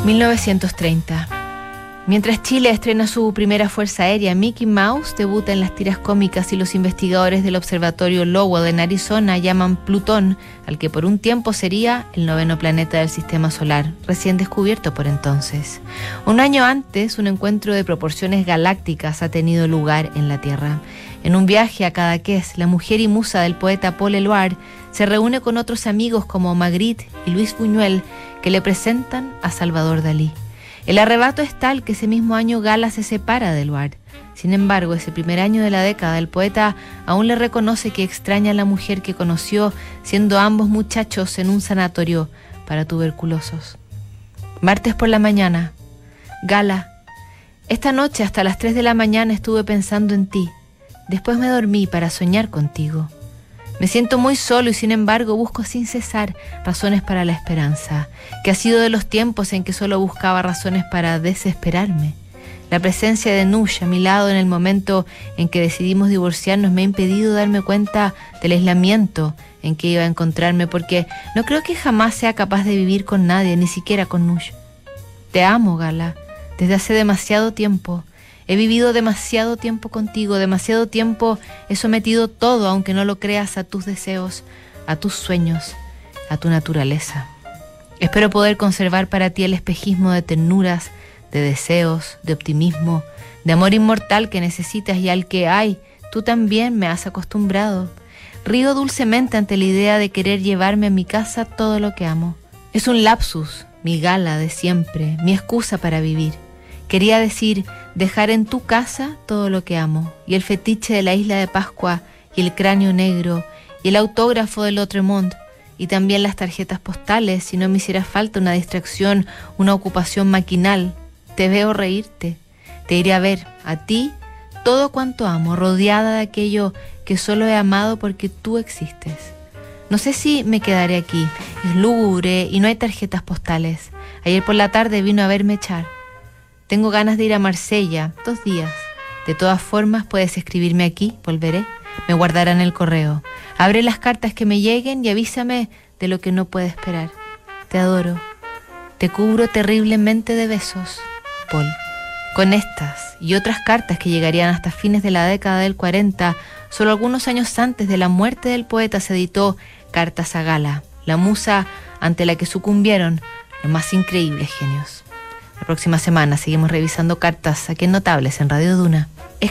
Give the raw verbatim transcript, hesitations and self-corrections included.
mil novecientos treinta. Mientras Chile estrena su primera fuerza aérea, Mickey Mouse debuta en las tiras cómicas y los investigadores del observatorio Lowell en Arizona llaman Plutón, al que por un tiempo sería el noveno planeta del sistema solar, recién descubierto por entonces. Un año antes, un encuentro de proporciones galácticas ha tenido lugar en la Tierra. En un viaje a Cadaqués, la mujer y musa del poeta Paul Eluard se reúne con otros amigos como Magritte y Luis Buñuel, que le presentan a Salvador Dalí. El arrebato es tal que ese mismo año Gala se separa de Eluard. Sin embargo, ese primer año de la década, el poeta aún le reconoce que extraña a la mujer que conoció siendo ambos muchachos en un sanatorio para tuberculosos. Martes por la mañana. Gala, esta noche hasta las tres de la mañana estuve pensando en ti. Después me dormí para soñar contigo. Me siento muy solo y sin embargo busco sin cesar razones para la esperanza, que ha sido de los tiempos en que solo buscaba razones para desesperarme. La presencia de Nush a mi lado en el momento en que decidimos divorciarnos me ha impedido darme cuenta del aislamiento en que iba a encontrarme, porque no creo que jamás sea capaz de vivir con nadie, ni siquiera con Nush. Te amo, Gala, desde hace demasiado tiempo. He vivido demasiado tiempo contigo, demasiado tiempo he sometido todo, aunque no lo creas, a tus deseos, a tus sueños, a tu naturaleza. Espero poder conservar para ti el espejismo de ternuras, de deseos, de optimismo, de amor inmortal que necesitas y al que, ay, tú también me has acostumbrado. Río dulcemente ante la idea de querer llevarme a mi casa todo lo que amo. Es un lapsus, mi Gala de siempre, mi excusa para vivir. Quería decir, dejar en tu casa todo lo que amo, y el fetiche de la isla de Pascua, y el cráneo negro, y el autógrafo de Lautremont, y también las tarjetas postales, si no me hiciera falta una distracción, una ocupación maquinal. Te veo reírte, te iré a ver, a ti, todo cuanto amo, rodeada de aquello que solo he amado porque tú existes. No sé si me quedaré aquí, es lúgubre y no hay tarjetas postales. Ayer por la tarde vino a verme echar. Tengo ganas de ir a Marsella, dos días. De todas formas, puedes escribirme aquí, volveré. Me guardarán el correo. Abre las cartas que me lleguen y avísame de lo que no puede esperar. Te adoro. Te cubro terriblemente de besos, Paul. Con estas y otras cartas que llegarían hasta fines de la década del cuarenta, solo algunos años antes de la muerte del poeta se editó Cartas a Gala, la musa ante la que sucumbieron los más increíbles genios. La próxima semana seguimos revisando cartas aquí en Notables en Radio Duna.